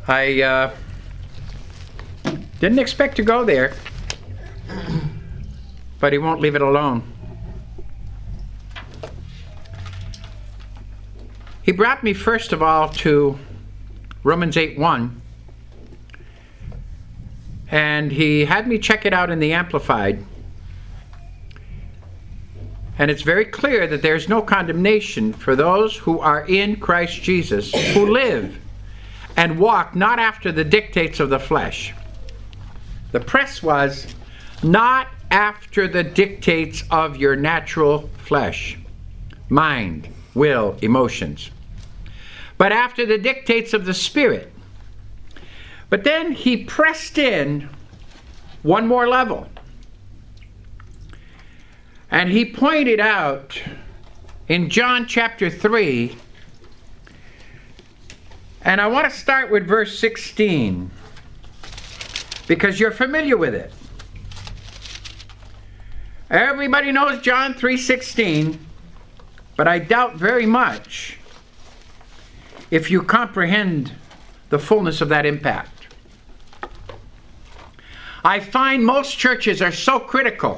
I didn't expect to go there, but he won't leave it alone. He brought me first of all to Romans 8:1, and he had me check it out in the Amplified. And it's very clear that there's no condemnation for those who are in Christ Jesus, who live and walk not after the dictates of the flesh. The press was, not after the dictates of your natural flesh, mind, will, emotions, but after the dictates of the Spirit. But then he pressed in one more level. And he pointed out in John chapter 3, and I want to start with verse 16, because you're familiar with it. Everybody knows John 3:16, but I doubt very much if you comprehend the fullness of that impact. I find most churches are so critical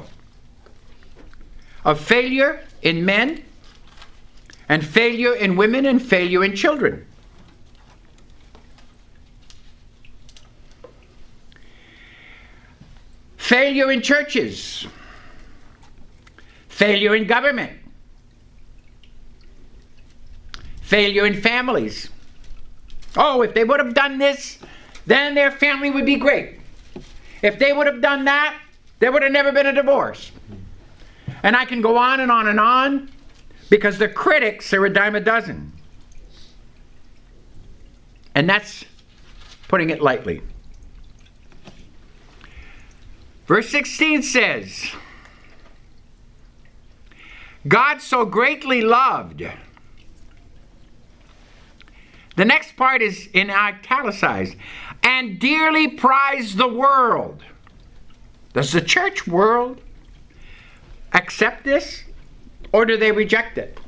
of failure in men, and failure in women, and failure in children. Failure in churches, failure in government, failure in families. Oh, if they would have done this, then their family would be great. If they would have done that, there would have never been a divorce. And I can go on and on and on, because the critics are a dime a dozen. And that's putting it lightly. Verse 16 says, God so greatly loved. The next part is in italicized. And dearly prized the world. Does the church world accept this, or do they reject it?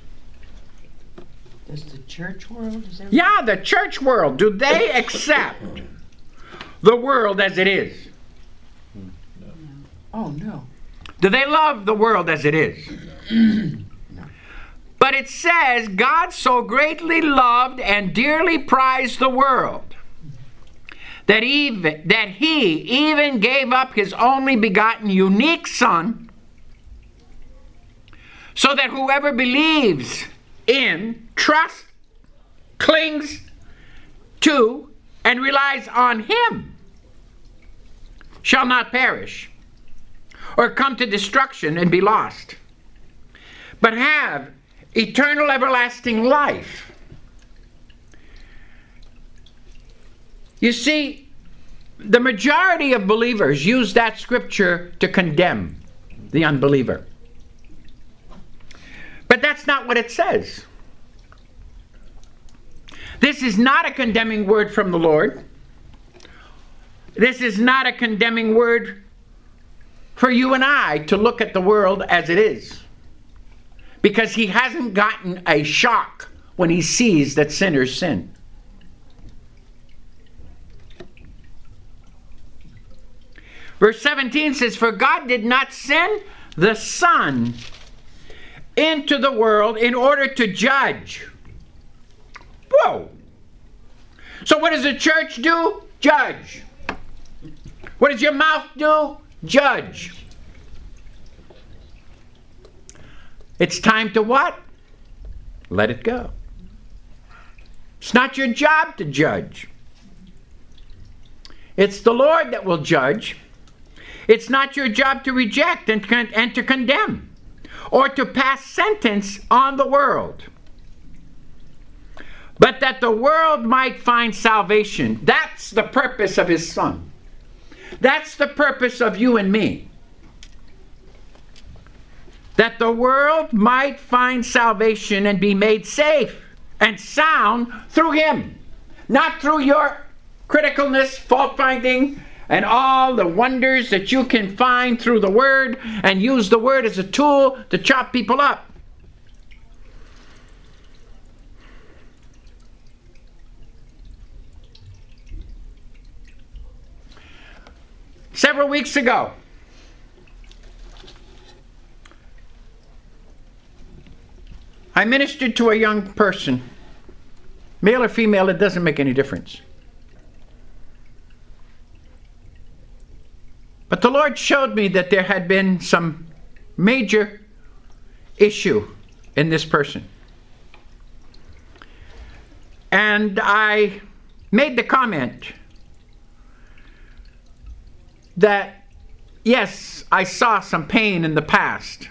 Does the church world? Yeah, the church world. Do they accept the world as it is? No. Oh, no. Do they love the world as it is? No. But it says, God so greatly loved and dearly prized the world that he even gave up his only begotten unique Son, so that whoever believes in, trusts, clings to, and relies on him shall not perish or come to destruction and be lost, but have eternal everlasting life. You see, the majority of believers use that scripture to condemn the unbeliever. But that's not what it says. This is not a condemning word from the Lord. This is not a condemning word for you and I to look at the world as it is. Because he hasn't gotten a shock when he sees that sinners sin. Verse 17 says, for God did not send the Son into the world in order to judge. Whoa! So what does the church do? Judge. What does your mouth do? Judge. It's time to what? Let it go. It's not your job to judge. It's the Lord that will judge. It's not your job to reject and to condemn, or to pass sentence on the world, but that the world might find salvation. That's the purpose of his Son. That's the purpose of you and me. That the world might find salvation and be made safe and sound through him. Not through your criticalness, fault-finding, and all the wonders that you can find through the Word and use the Word as a tool to chop people up. Several weeks ago, I ministered to a young person, male or female, it doesn't make any difference. But the Lord showed me that there had been some major issue in this person. And I made the comment that, yes, I saw some pain in the past.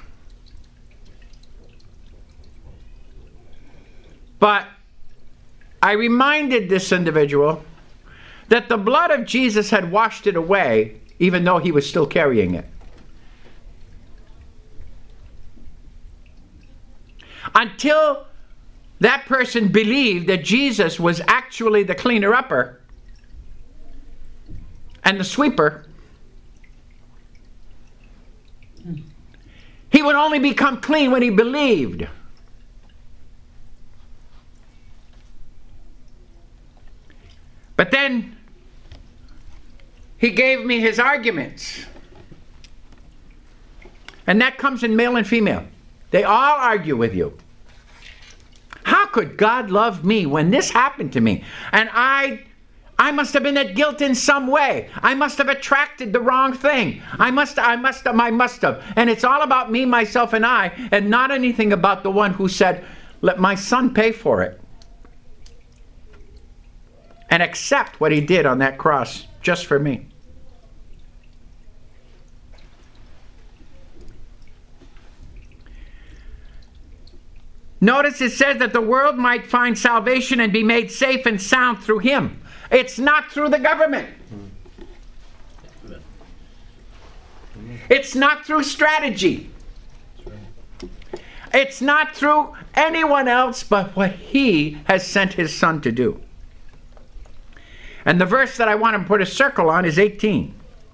But I reminded this individual that the blood of Jesus had washed it away, even though he was still carrying it. Until that person believed that Jesus was actually the cleaner-upper and the sweeper, he would only become clean when he believed. But then he gave me his arguments. And that comes in male and female. They all argue with you. How could God love me when this happened to me? And I must have been at guilt in some way. I must have attracted the wrong thing. I must have. And it's all about me, myself, and I, and not anything about the one who said, let my son pay for it. And accept what he did on that cross just for me. Notice it says that the world might find salvation and be made safe and sound through him. It's not through the government. It's not through strategy. It's not through anyone else but what he has sent his son to do. And the verse that I want to put a circle on is 18.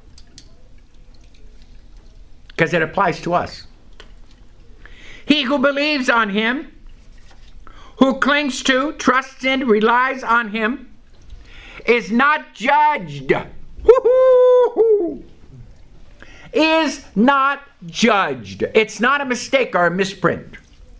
Because it applies to us. He who believes on him, who clings to, trusts in, relies on him, is not judged. Woo-hoo-hoo. Is not judged. It's not a mistake or a misprint.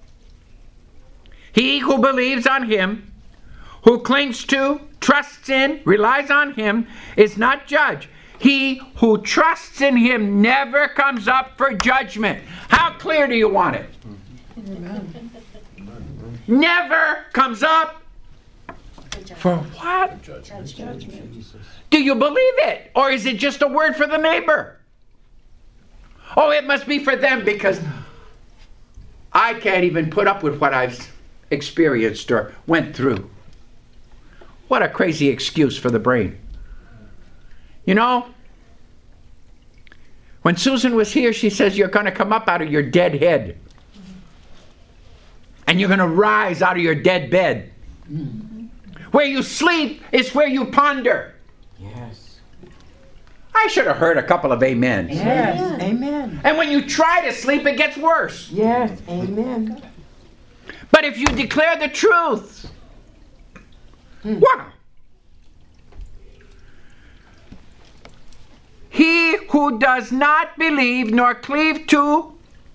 He who believes on him, who clings to, trusts in, relies on him, is not judged. He who trusts in him never comes up for judgment. How clear do you want it? Amen. Never comes up for what? Judgment. Do you believe it? Or is it just a word for the neighbor? Oh, it must be for them because I can't even put up with what I've experienced or went through. What a crazy excuse for the brain. You know, when Susan was here, she says, you're going to come up out of your dead head. And you're going to rise out of your dead bed. Where you sleep is where you ponder. Yes. I should have heard a couple of amens. Yes. Amen. And when you try to sleep, it gets worse. Yes. Amen. But if you declare the truth, wow. He who does not believe nor cleave to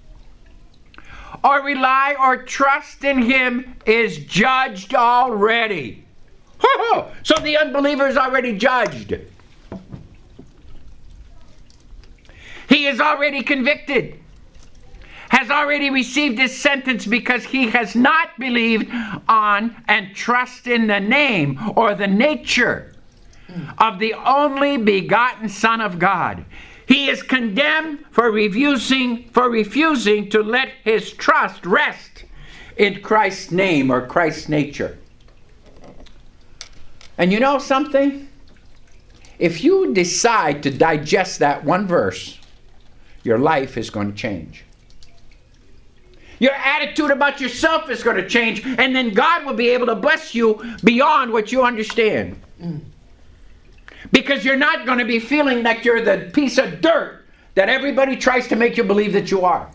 or rely or trust in him is judged already. So the unbeliever is already judged. He is already convicted. Has already received his sentence because he has not believed on and trust in the name or the nature of the only begotten Son of God. He is condemned for refusing to let his trust rest in Christ's name or Christ's nature. And you know something? If you decide to digest that one verse, your life is going to change. Your attitude about yourself is going to change, and then God will be able to bless you beyond what you understand. Because you're not going to be feeling like you're the piece of dirt that everybody tries to make you believe that you are.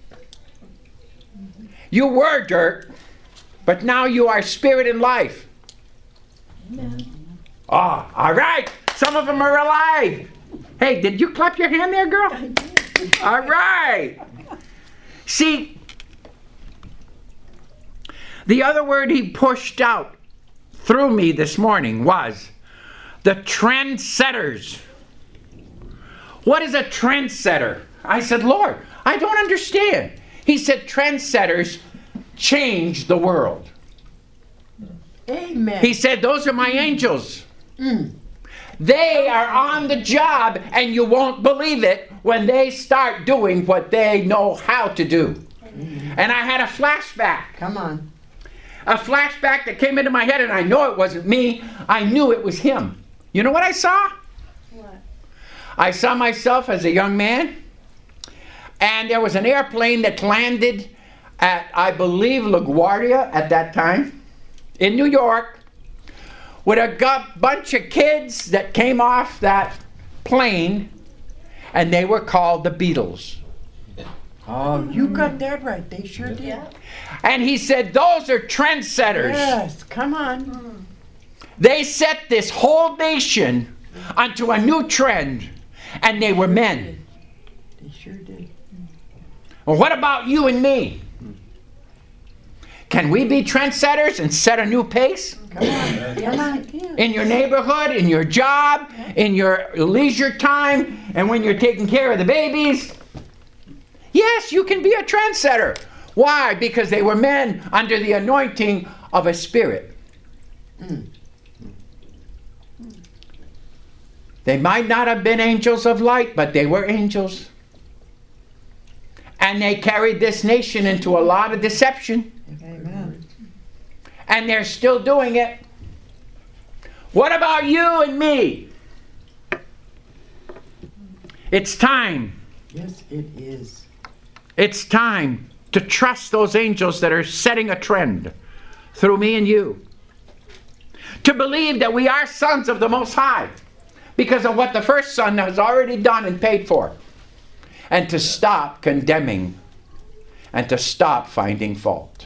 You were dirt, but now you are spirit and life. Amen. Oh, all right. Some of them are alive. Hey, did you clap your hand there, girl? All right. See, the other word he pushed out through me this morning was the trendsetters. What is a trendsetter? I said, Lord, I don't understand. He said, trendsetters change the world. Amen. He said, those are my angels. They are on the job, and you won't believe it when they start doing what they know how to do. And I had a flashback. Come on. A flashback that came into my head, and I know it wasn't me. I knew it was him. You know what I saw? What? I saw myself as a young man, and there was an airplane that landed at, I believe, LaGuardia at that time, in New York, with a bunch of kids that came off that plane, and they were called the Beatles. Oh, you got that right. They sure did. Yeah. And he said, those are trendsetters. Yes, come on. They set this whole nation onto a new trend, and they were men. They sure did. Well, what about you and me? Can we be trendsetters and set a new pace? Come on. Come on. In your neighborhood, in your job, in your leisure time, and when you're taking care of the babies? Yes, you can be a trendsetter. Why? Because they were men under the anointing of a spirit. They might not have been angels of light, but they were angels. And they carried this nation into a lot of deception. Amen. And they're still doing it. What about you and me? It's time. Yes, it is. It's time to trust those angels that are setting a trend through me and you. To believe that we are sons of the Most High because of what the first son has already done and paid for. And to stop condemning and to stop finding fault.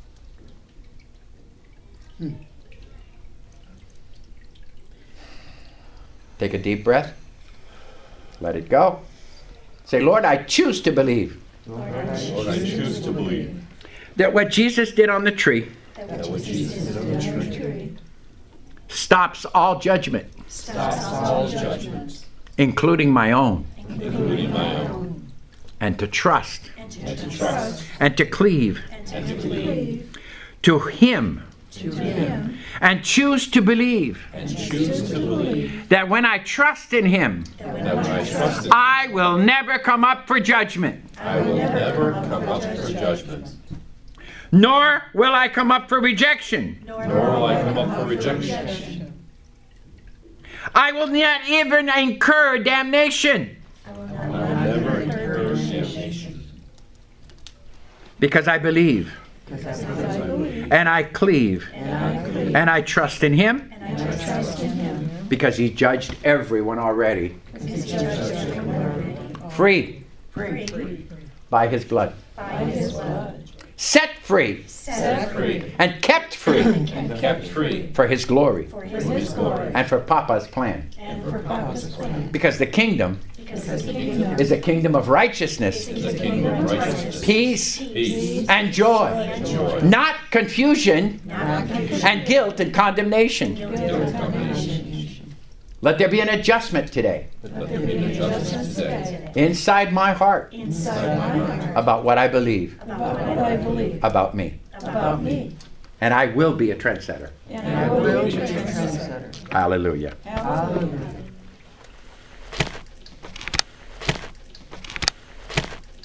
Take a deep breath. Let it go. Say, Lord, I choose to believe. Lord, I choose to believe That what Jesus did on the tree that what Jesus did on the tree stops all judgment, stops all judgments, including my own, including my own, and to trust and to trust and to cleave and to believe to Him to Him and choose to believe and choose to believe that when I trust in Him, that when I trust in I will never come up for judgment, I will never come up for judgment, nor will I come up for rejection. nor will I come up for rejection. I will not even incur damnation, I will never incur damnation. because I believe Because I believe. and I cleave And I believe. and I trust in Him And I trust in Him because He judged everyone already, because He judged everyone already, free Free. by His blood, by His blood, set free set free and kept free and kept free for His glory for His glory and for Papa's plan. and for Papa's plan. Because the kingdom Because the kingdom is a kingdom of righteousness, is a kingdom of righteousness, peace, peace, and joy, and joy, not confusion not confusion, and guilt and condemnation. guilt, and condemnation. Let there be an adjustment today Let there be an adjustment today inside my heart inside my heart about what I believe about what I believe about me. about me, And I will be a trendsetter. and I will be a trendsetter. trendsetter. Hallelujah. Hallelujah.